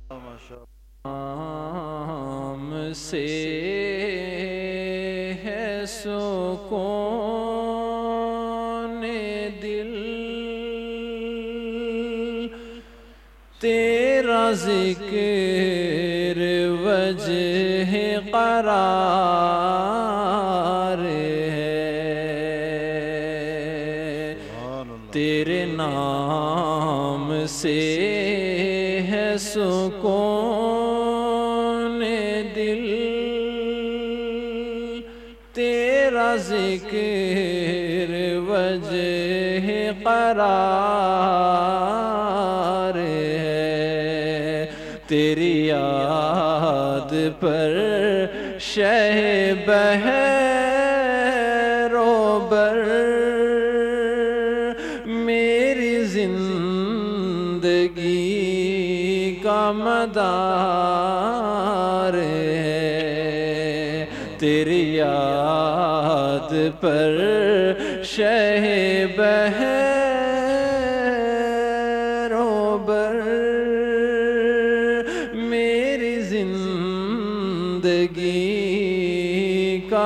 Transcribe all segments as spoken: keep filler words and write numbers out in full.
نام سے ہے سکون دل، تیرا ذکر وجہ قرار ہے، تیرے نام سے ہے سکون دل، تیرا ذکر وجہ قرار ہے، تیری یاد پر شہ بحر و بر میری زندگی کا مدار ہے، تیری یاد پر شہ بحر و بر میری زندگی کا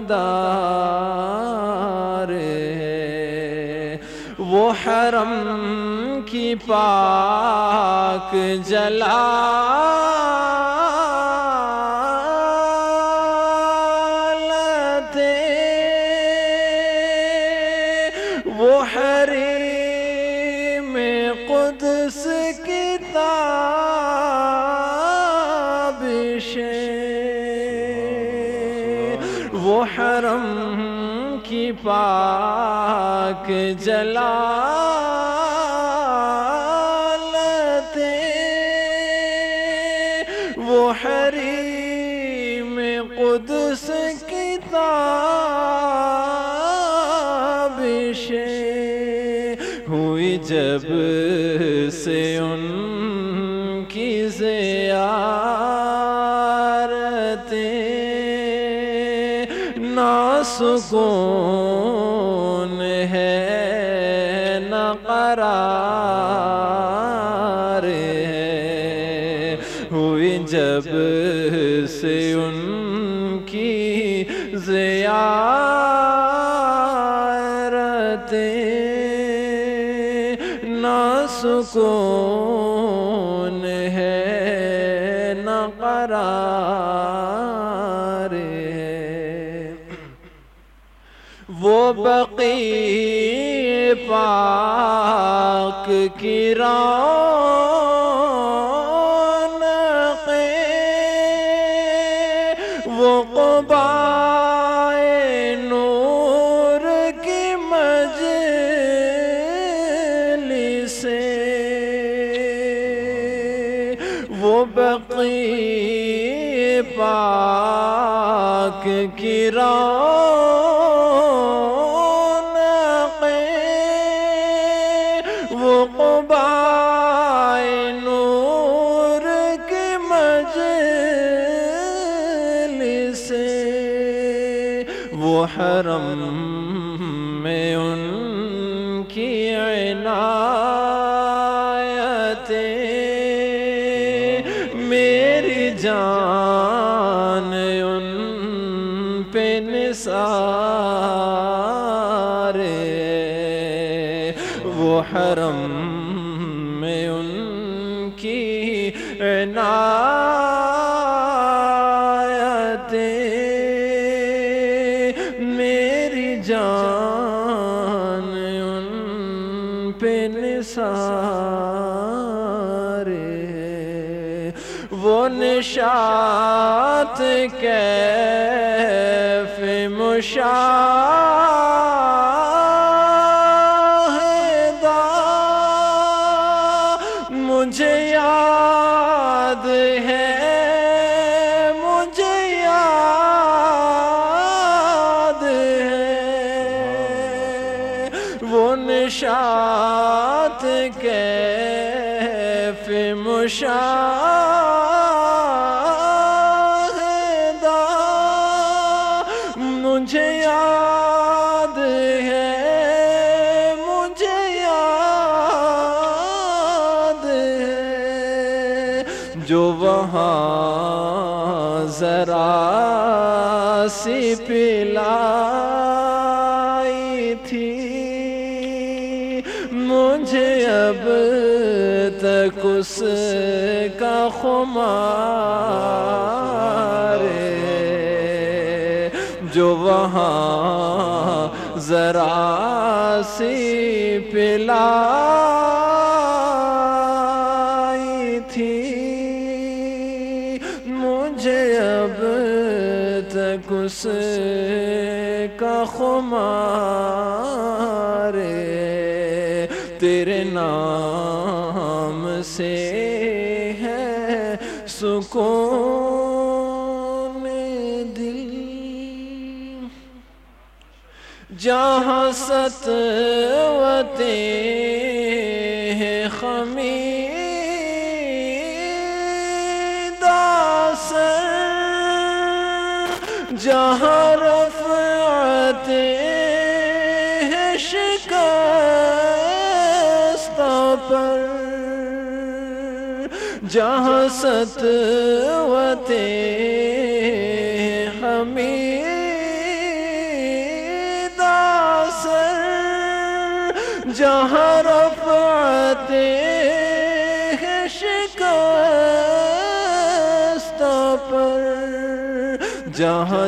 مدار ہے، وہ حرم کی پاک جلالتیں، وہ حریم قدس کی تابشیں، وہ حرم کی پاک جلالتیں، وہ حریم قدس کی تابشیں، ہوئی جب سے ان کی زیارتیں، نہ سکون ہے نہ قرار ہے، ہوئی جب سے ان کی زیارتیں، نہ سکون ہے نہ قرار ہے، وہ بقیع پاک کی رونقیں، وہ قبائے نور کی مجلسیں، وہ بقیع پاک کی رونقیں، وہ قبائے نور کی مجلسیں، وہ حرم میں ان کی عنایتیں، میری جان ان پہ نثار ہے، وہ حرم میں ان کی عنایتیں، میری جان ان پہ نثار ہے، وہ نشاط کیف مشاہدہ مجھے یاد ہے، مجھے یاد ہے، وہ نشاط کیف مشاہدہ مجھے یاد ہے، مجھے یاد ہے، جو وہاں ذرا سی پلائی تھی، مجھے اب تک اس کا خمار ہے، جو وہاں ذرا سی پلائی تھی، مجھے اب تک اس کا خمار ہے، تیرے نام سے ہے سکون دل، جہاں سطوتیں ہیں خمیدہ سر، جہاں رفعتیں ہیں شکستہ پر، جہاں سطوتیں حمیدہ سر، جہاں رفعتیں ہیں شکستہ پر، جہاں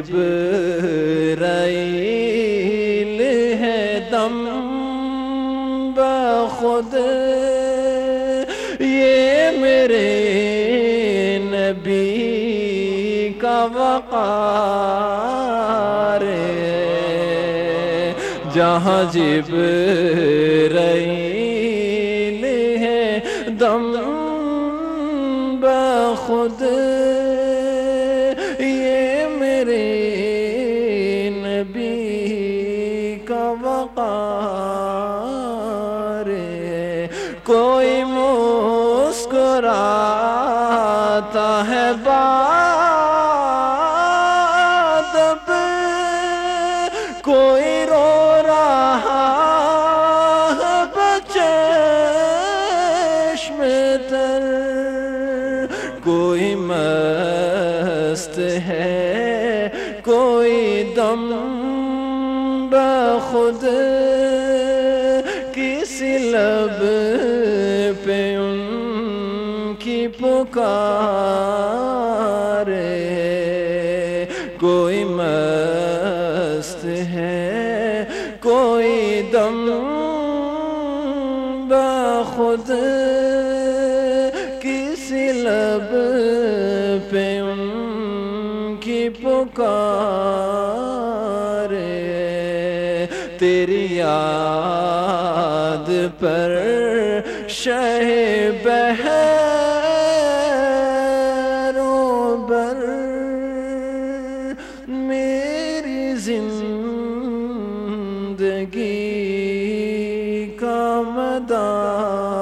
جبرائیل ہے دم بخود، یہ میرے نبی کا وقار ہے، جہاں جبرائیل ہے دم بخود، یہ میرے نبی کا وقار ہے، کوئی مسکراتا ہے بادب، کوئی رو رہا ہے بچشم تر، کوئی مست ہے کوئی دم بخود، کسی لب پہ ان کی پکار ہے، کوئی مست ہے کوئی دم بخود، کسی لب پہ ان کی پکار ہے، تیری یاد پر شہ بحر و بر، میری زندگی کا مدار